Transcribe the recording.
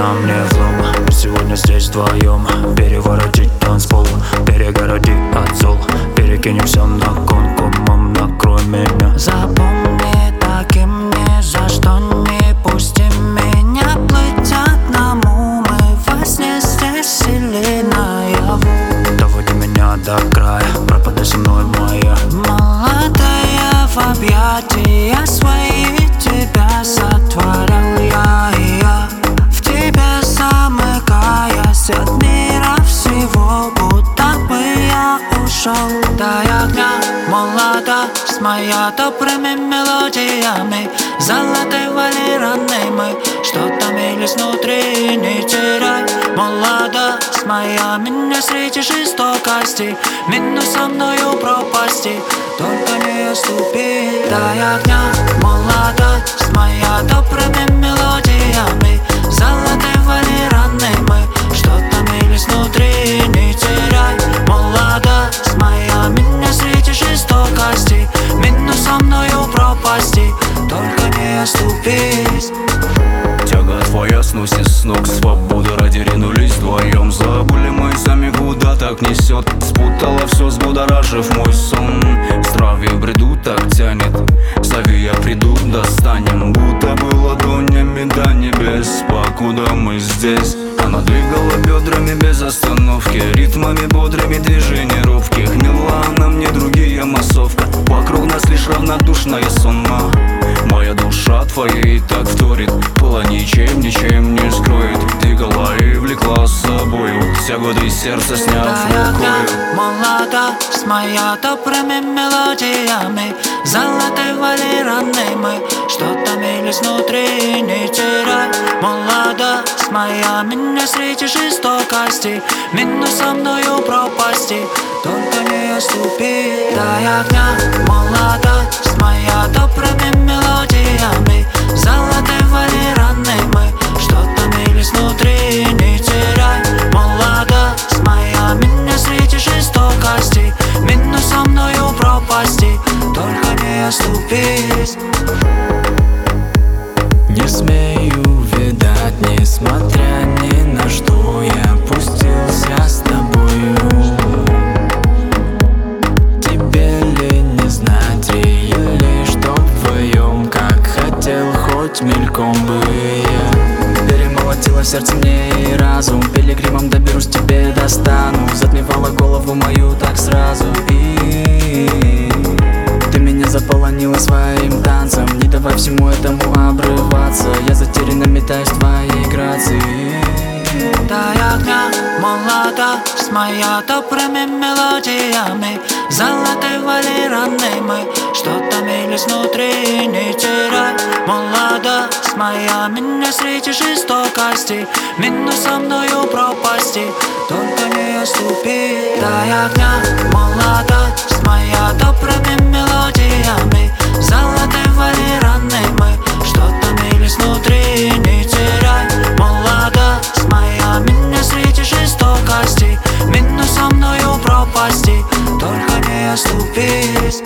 на мне влом. Сегодня здесь вдвоем. Переворотить танцпол, перегороди от зол. Перекинем все на гонку, мам, накрой меня. Запомни, таким ни за что не пусти меня плыть одному. Мы во сне здесь или наяву. Доводи меня до края, пропадай со мной, моя молодая, в объятия свои тебя сотворил я, и я в тебе замыкаясь от мира всего, будто бы я ушел. Дай огня, молодость моя, добрыми мелодиями, золотой валеранной мы, что томились внутри, не теряй. Молодость моя, меня среди жестокости, минуй со мною пропасти, только не оступи. Дай огня, молодость моя, добрыми мелодиями, золотой валеранной мы, что томились внутри, не теряй. Молодость моя, меня среди жестокости, минуй со мною пропасти, только не оступись. Тяга твоя сносит с ног, свобода ради ринулись вдвоем. Забыли мы сами, куда так несет, спутала все, взбудоражив мой сон. Здравие бреду так тянет, зови, я приду, достанем. Будто бы ладонями до небес, покуда мы здесь. Она двигала бедрами без остановки, ритмами бодрыми движений робких. Мила она мне другие массовка, вокруг нас лишь равнодушная сонма. Моя душа твоей так вторит, была ничем не скроет. Двигала и влекла с собою, все годы сердце сняв рукою. Молодость моя, добрыми мелодиями, золотой валеранной мы, что томились внутри, не теряй. Молодость моя, меня среди жестокости, минуй со мною пропасти, только не оступи. Дай огня, молодость моя, добрыми мелодиями, золотой валеранной мы, что томились внутри, не теряй. Молодость моя, меня среди жестокости, минуй со мною пропасти, только не оступись. Не смею видать, несмотря ни на что, я пустился с тобою. Тебе ли не знать, или что вдвоем, как хотел хоть мельком бы я. Перемолотило сердце мне и разум, пилигримом доберусь, тебе достану. Затмевала голову мою так сразу, и ты меня заполонила своим танцем, не давай всему этому обрываться. Я затерянно метаюсь в твоей грации. Дай огня, молодость моя, добрыми мелодиями, золотой валеранной мы, что томились внутри, не теряй. Молодость моя, меня среди жестокости, минуй со мною пропасти, только не оступи. Дай огня, молодость моя, добрыми мелодиями, золотой валеранной мы, что томились внутри, не теряй. Молодость моя, меня среди жестокости, минуй со мною пропасти, только не оступись.